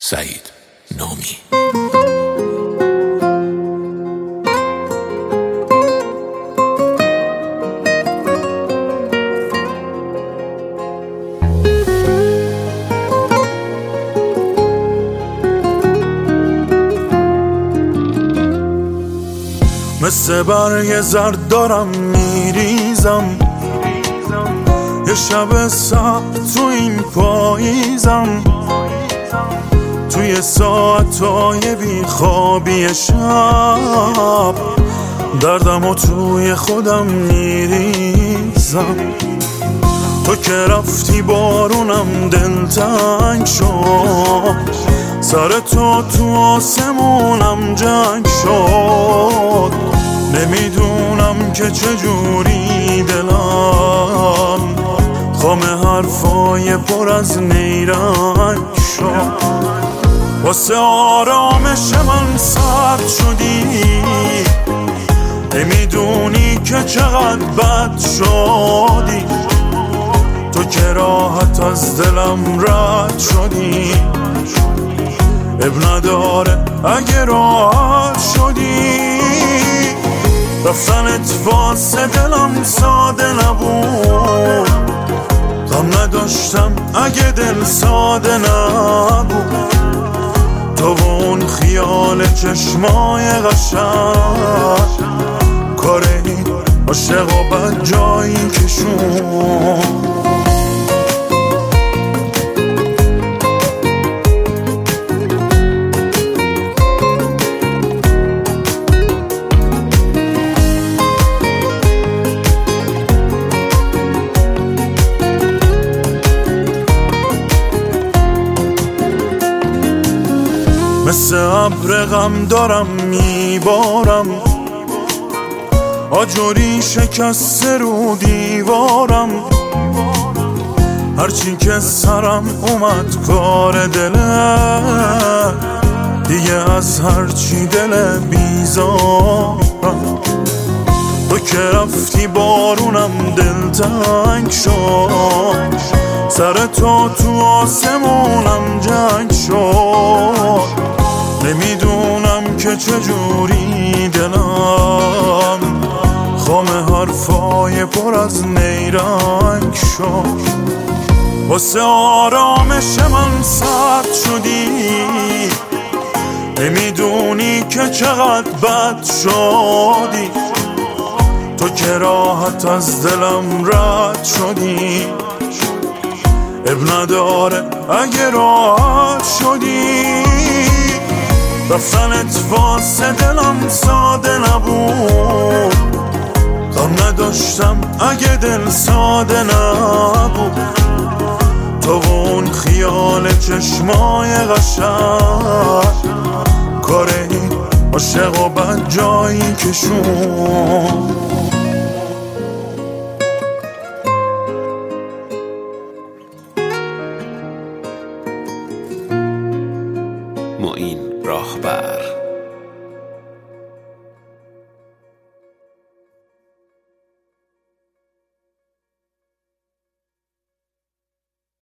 سعید نامی. مثل برگ زرد دارم میریزم، یه شب سبت تو این پاییزم، توی ساعتای بیخوابی شب دردمو توی خودم میریزم. تو که رفتی بارونم دلتنگ شد، سر تو آسمونم جنگ شد. نمیدونم که چجوری دلم خام حرفای پر از نیرنگ شد. واسه آرامش من سرد شدی، نمیدونی که چقدر بد شدی. تو که راحت از دلم رد شدی، اب نداره اگه راحت شدی. رفتنت واسه دلم ساده نبود، غم نداشتم اگه دل ساده نبود. تو و اون خیال چشمای قشنگ، کار این عاشق و بد جایی کشون. مثل ابر غم دارم میبارم، آجوری شکسته رو دیوارم. هرچی که سرم اومد کار دله، دیگه از هرچی دل بیزارم. تو که رفتی بارونم دلتنگ شد، سر تو آسمونم جنگ شد. نمیدونم که چجوری دلم خام حرفای پر از نیرنگ شد. واسه آرامش من سرد شدی، نمیدونی که چقدر بد شدی. تو که راحت از دلم رد شدی، اب نداره اگه راحت شدی. رفتنت واسه دلم ساده نبود، غم نداشتم اگه دل ساده نبود. تو و اون خیال چشمای قشنگ، کار این عاشق و بد جایی کشون. معین راهبر.